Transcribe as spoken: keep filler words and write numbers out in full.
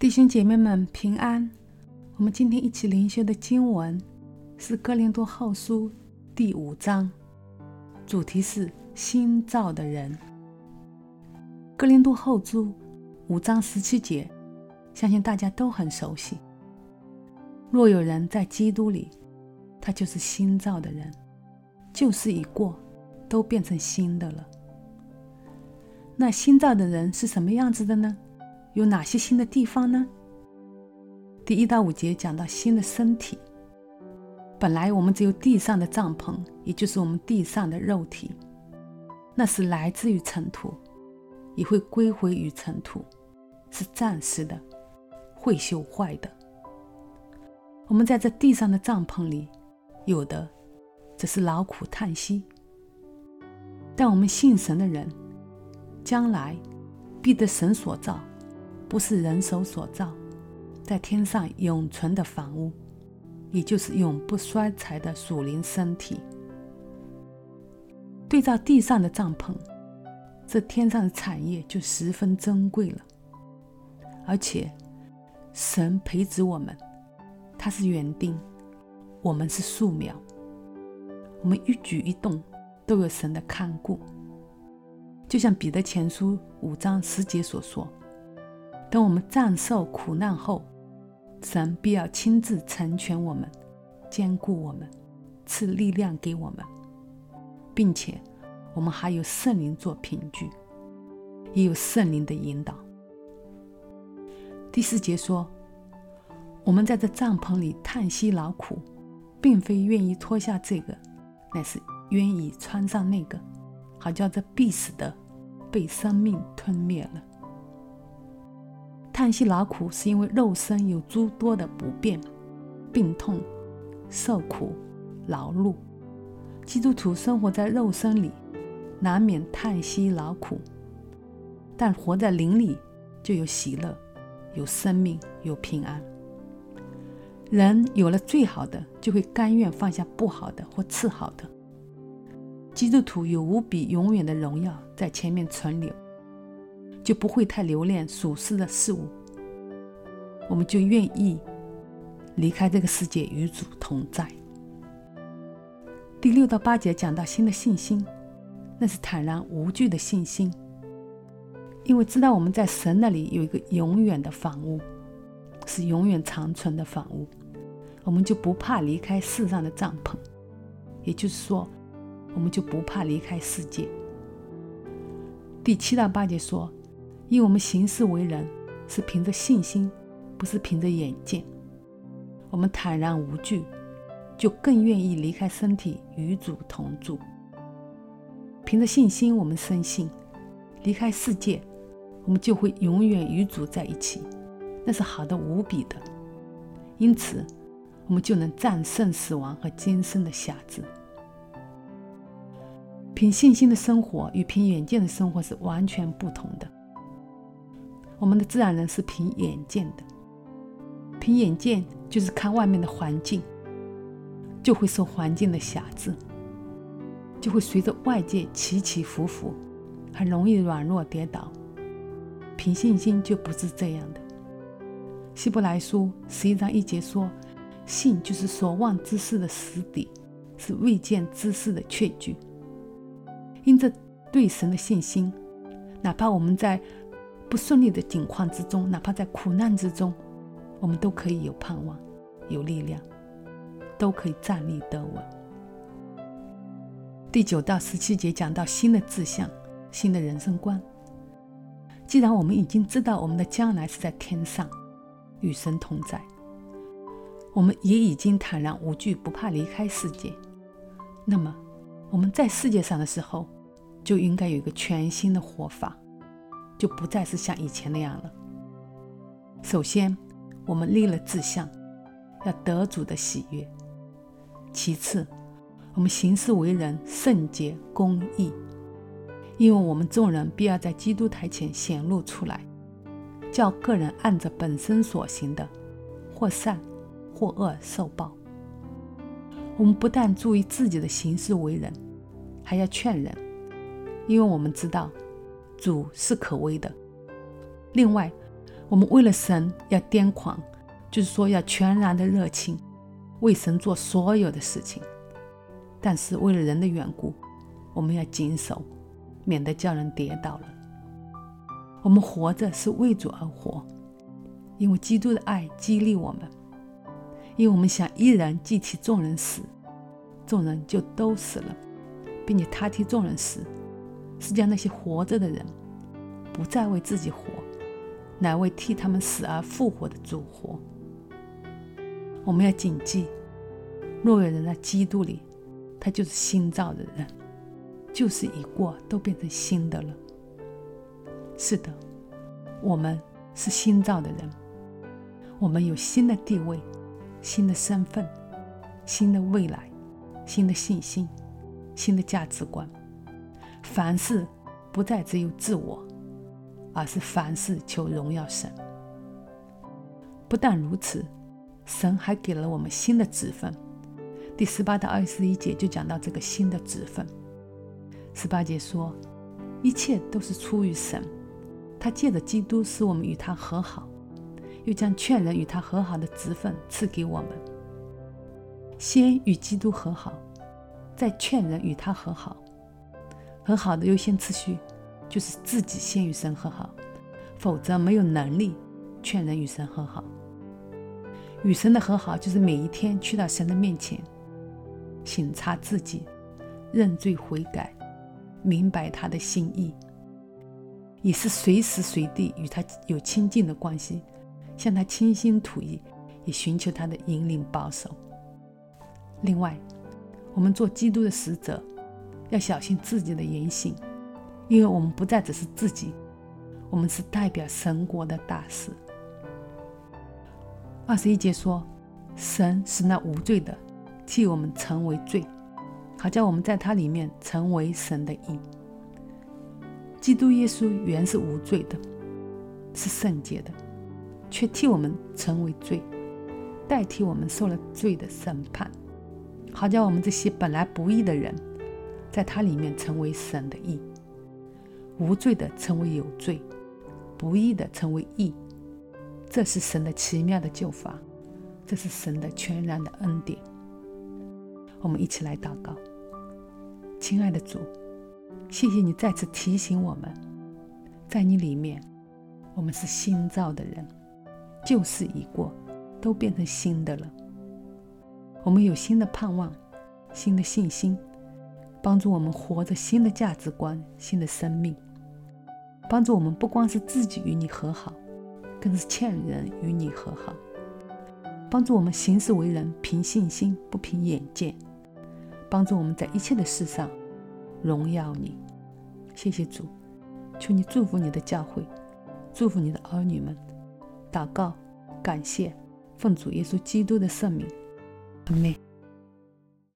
弟兄姐妹们平安。我们今天一起灵修的经文是哥林多后书第五章，主题是新造的人。哥林多后书五章十七节，相信大家都很熟悉。若有人在基督里，他就是新造的人，旧事已过，都变成新的了。那新造的人是什么样子的呢？有哪些新的地方呢？第一到五节讲到新的身体。本来我们只有地上的帐篷，也就是我们地上的肉体，那是来自于尘土，也会归回于尘土，是暂时的，会朽坏的。我们在这地上的帐篷里，有的只是劳苦叹息，但我们信神的人，将来必得神所造，不是人手所造，在天上永存的房屋，也就是永不衰残的属灵身体。对照地上的帐篷，这天上的产业就十分珍贵了。而且神培植我们，他是园丁，我们是树苗，我们一举一动都有神的看顾。就像彼得前书五章十节所说，等我们暂受苦难后，神必要亲自成全我们，坚固我们，赐力量给我们，并且我们还有圣灵做凭据，也有圣灵的引导。第四节说，我们在这帐篷里叹息劳苦，并非愿意脱下这个，乃是愿意穿上那个，好叫这必死的被生命吞灭了。叹息劳苦是因为肉身有诸多的不便、病痛、受苦、劳碌。基督徒生活在肉身里，难免叹息劳苦，但活在灵里就有喜乐，有生命，有平安。人有了最好的，就会甘愿放下不好的或次好的。基督徒有无比永远的荣耀在前面存留，就不会太留恋属世的事物，我们就愿意离开这个世界与主同在。第六到八节讲到新的信心，那是坦然无惧的信心，因为知道我们在神那里有一个永远的房屋，是永远长存的房屋，我们就不怕离开世上的帐篷，也就是说我们就不怕离开世界。第七到八节说，因为我们行事为人是凭着信心，不是凭着眼见，我们坦然无惧，就更愿意离开身体与主同住。凭着信心我们深信，离开世界我们就会永远与主在一起，那是好的无比的。因此我们就能战胜死亡和今生的辖制。凭信心的生活与凭眼见的生活是完全不同的。我们的自然人是凭眼见的，凭眼见就是看外面的环境，就会受环境的辖制，就会随着外界起起伏伏，很容易软弱跌倒。凭信心就不是这样的。希伯来书十一章一节说，信就是所望之事的实底，是未见之事的确据。因着对神的信心，哪怕我们在不顺利的境况之中，哪怕在苦难之中，我们都可以有盼望，有力量，都可以站立得稳。第九到十七节讲到新的志向，新的人生观。既然我们已经知道我们的将来是在天上与神同在，我们也已经坦然无惧，不怕离开世界，那么我们在世界上的时候就应该有一个全新的活法，就不再是像以前那样了。首先我们立了志向，要得主的喜悦。其次我们行事为人圣洁公义，因为我们众人必要在基督台前显露出来，叫个人按着本身所行的，或善或恶受报。我们不但注意自己的行事为人，还要劝人，因为我们知道主是可畏的。另外我们为了神要癫狂，就是说要全然的热情，为神做所有的事情。但是为了人的缘故，我们要谨守，免得叫人跌倒了。我们活着是为主而活，因为基督的爱激励我们，因为我们想一人既替众人死，众人就都死了，并且他替众人死，是将那些活着的人不再为自己活，乃为替他们死而复活的主活。我们要谨记，若有人在基督里，他就是新造的人，旧事已过，都变成新的了。是的，我们是新造的人，我们有新的地位，新的身份，新的未来，新的信心，新的价值观。凡事不再只有自我，而是凡事求荣耀神。不但如此，神还给了我们新的职分。第十八到二十一节就讲到这个新的职分。十八节说，一切都是出于神，他借着基督使我们与他和好，又将劝人与他和好的职分赐给我们。先与基督和好，再劝人与他和好。和好的优先次序就是自己先与神和好，否则没有能力劝人与神和好。与神的和好就是每一天去到神的面前，省察自己，认罪悔改，明白他的心意，也是随时随地与他有亲近的关系，向他倾心吐意，也寻求他的引领保守。另外，我们做基督的使者，要小心自己的言行，因为我们不再只是自己，我们是代表神国的大使。二十一节说，神使那无罪的替我们成为罪，好叫我们在他里面成为神的义。基督耶稣原是无罪的，是圣洁的，却替我们成为罪，代替我们受了罪的审判，好叫我们这些本来不义的人在他里面成为神的义。无罪的成为有罪，不义的成为义。这是神的奇妙的救法，这是神的全然的恩典。我们一起来祷告。亲爱的主，谢谢你再次提醒我们，在你里面我们是新造的人，旧事已过，都变成新的了。我们有新的盼望，新的信心，帮助我们活着新的价值观，新的生命，帮助我们不光是自己与你和好，更是劝人与你和好，帮助我们行事为人凭信心，不凭眼见，帮助我们在一切的事上荣耀你。谢谢主，求你祝福你的教会，祝福你的儿女们。祷告感谢，奉主耶稣基督的圣名，阿们。